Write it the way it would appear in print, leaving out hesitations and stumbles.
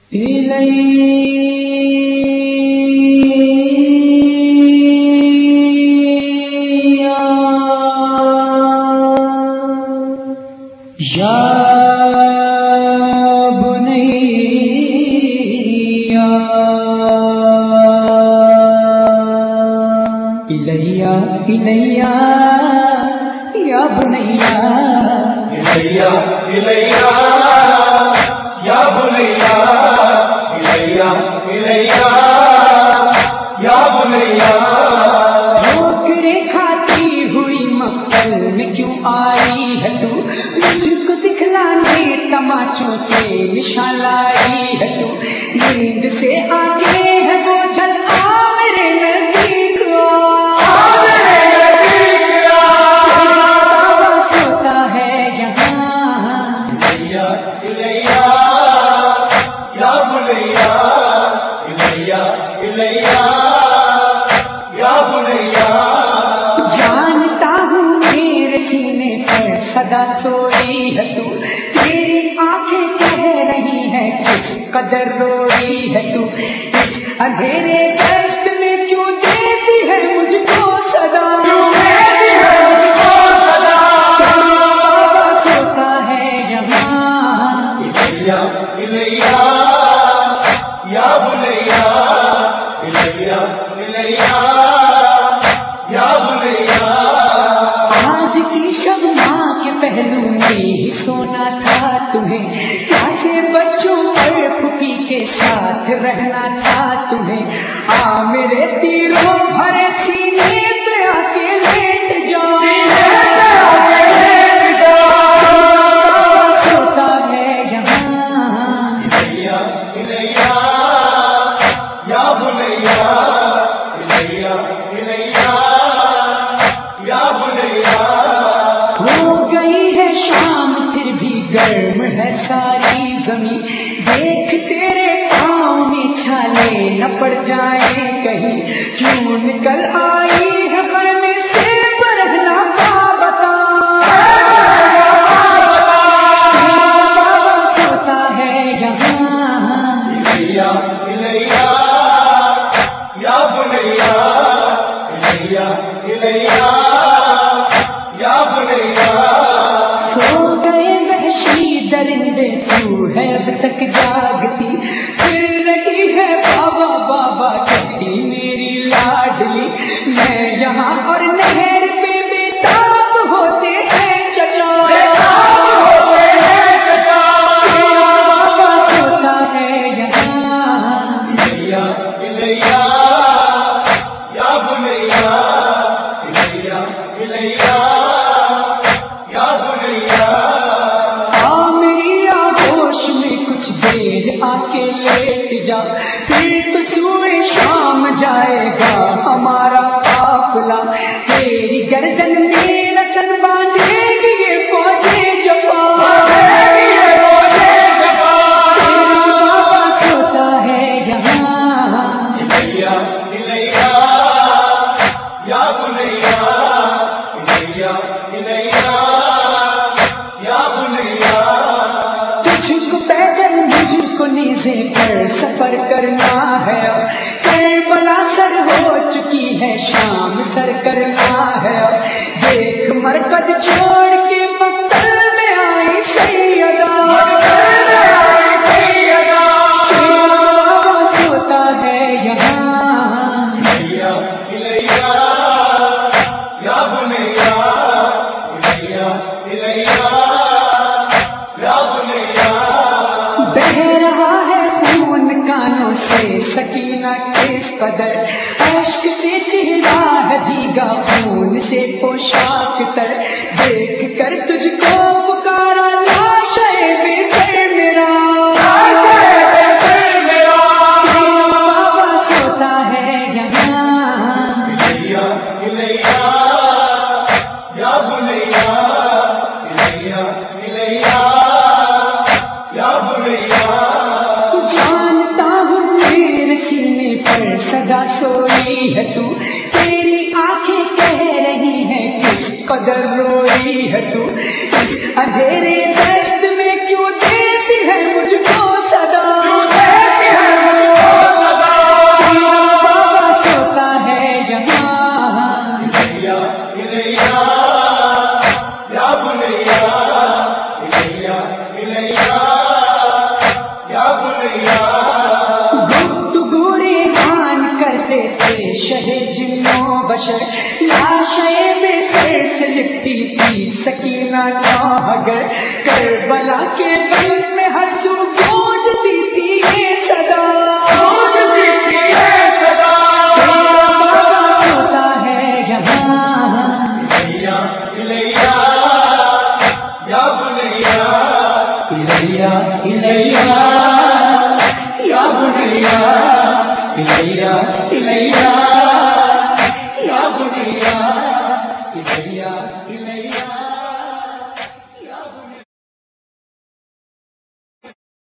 إليّا يا بنيّا إليّا إليّا يا بنيّا إليّا إليّا يا بنيّا ٹھوکرے کھاتی ہوئی مقتل میں کیوں آئی ہے تو مجھ کو دکھلانے تماچوں سے نشان لائی ہے تو نیند سے آگے ہے وہ جھلکا میرے نزدیک جانتا ہوں میرے سینے پر صدا سوئی ہے تو تیری آنکھیں کہہ رہی ہے کس قدر روئی ہے تو اس اندھیرے دشت میں کیوں دیتی ہے مجھ کو صدا سوتا ہے یہاں إليّا إليّا يا بنيّا إليّا إليّا يا بنيّا آج کی شب ماں کے پہلو میں سونا تھا تمہیں کیسے بچوں اور پھوپھی کے ساتھ رہنا تھا تمہیں میرے تیروں بھرے سینے پہ آ کے لیٹ جاؤ سوتا ہے یہاں إليّا إليّا يا بنيّا إليّا إليّا يا بنيّا ہو گئی ہے شام پھر بھی گرم ہے ساری زمین دیکھ تیرے پاؤں میں چھالے نہ پڑ جائیں کہیں کیوں نکل آئی ہے خیمے سے برہنا کا بتا سوتا ہے یہاں إليّا إليّا يا بنيّا إليّا إليّا يا بنيّا سو گئے وحشی درندے تو ہے اب تک جاگتی پھر رہی ہے بابا بابا کہتی میری لاڈلی میں یہاں اور نہر پہ بےتاب ہوتے ہیں چچا سوتا ہے یہاں إليّا إليّا يا بنيّا إليّا إليّا يا بنيّا میری آغوش میں کچھ دیر آ کے لیٹ جا پھر تو سوئے شام جائے گا ہمارا قافلہ تیری گردن میں رسن باندھے گی یہ فوجیں جفا سوتا ہے یہاں إليّا إليّا يا بنيّا إليّا إليّا يا بنيّا تجھ کو پیدل مجھ کو نیزے پر سفر کرنا ہے کربلا سر ہو چکی ہے شام سر کرنا ہے دیکھ مرکز چھوڑ کے مقتل میں آئی سیدہ سوتا ہے یہاں إليّا إليّا يا بنيّا إليّا إليّا يا بنيّا بہ رہا ہے خون کانوں سے سکینہ کس قدر اشک سے چہرہ ہے بھیگا خون سے پوشاک تر دیکھ کر تجھ کو پکارا لاش بے سر میرا سوتا ہے یہاں إليّا إليّا يا بنيّا إليّا إليّا يا بنيّا جانتا ہوں میرے سینے پر صدا سوئی ہے تو تیری آنکھیں کہہ رہی ہیں کس قدر روئی ہے تو اندھیرے دشت میں کیوں دیتی ہے مجھ کو صدا دیتی تھی سکینہ ناگر، کربلا کے بن میں ہر جو گونجتی تھی یہ صدا، ہوتا ہے یہاں الییا الییا یا بنیا الییا الییا یا بنیا الییا الییا